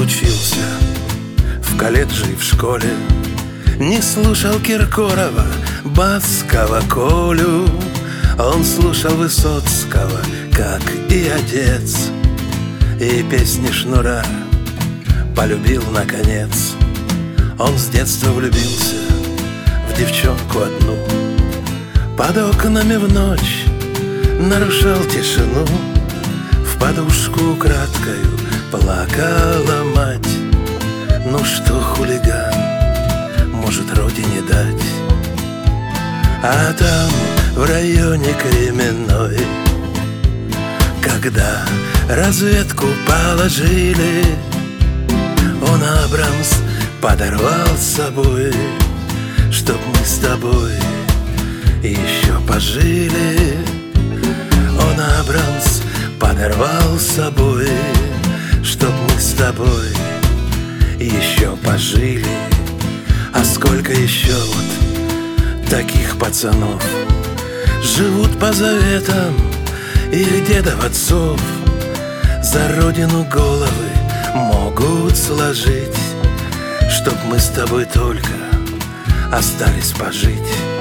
учился в колледже и в школе, не слушал Киркорова, Баскова, Колю. Он слушал Высоцкого, как и отец, и песни Шнура полюбил наконец. Он с детства влюбился в девчонку одну, под окнами в ночь нарушал тишину. В подушку украдкою плакала мать. Ну что, хулиган, может родине дать? А там, в районе Кременной, когда разведку положили, он Абрамс подорвал с собой, чтоб мы с тобой еще пожили. Он Абрамс подорвал с собой, чтоб мы с тобой еще пожили. А сколько еще вот таких пацанов живут по заветам их дедов отцов, за родину головы могут сложить, чтоб мы с тобой только остались пожить.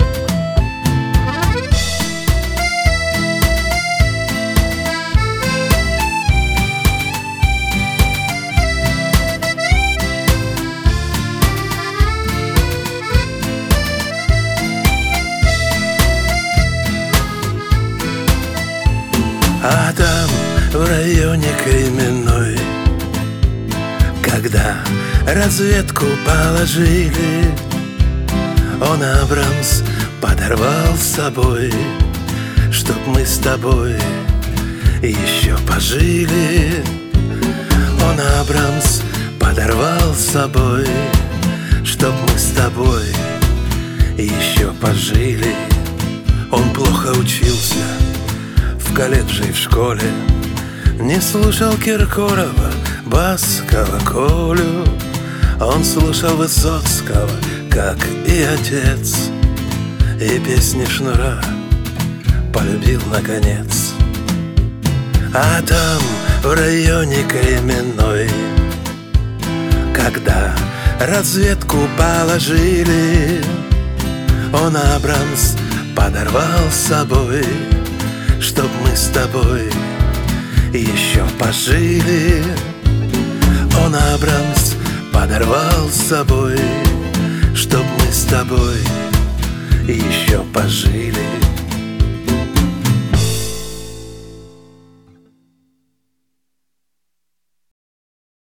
А там, в районе Кременной, когда разведку положили, он Абрамс подорвал с собой, чтоб мы с тобой еще пожили. Он Абрамс подорвал с собой, чтоб мы с тобой еще пожили. Он плохо учился в колледже и в школе, не слушал Киркорова, Баскова, Колю. Он слушал Высоцкого, как и отец, и песни Шнура полюбил наконец. А там, в районе Кременной, когда разведку положили, он Абрамс подорвал с собой, чтоб мы с тобой еще пожили. Он Абрамс подорвал с собой, чтоб мы с тобой еще пожили.